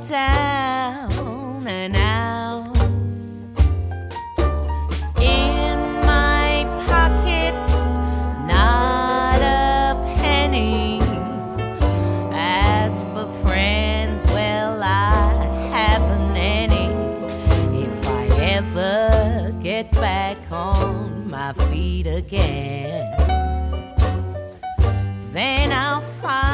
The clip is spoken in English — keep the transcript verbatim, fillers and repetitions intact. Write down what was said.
down and out. In my pockets, not a penny. As for friends, well, I haven't any. If I ever get back on my feet again, then I'll find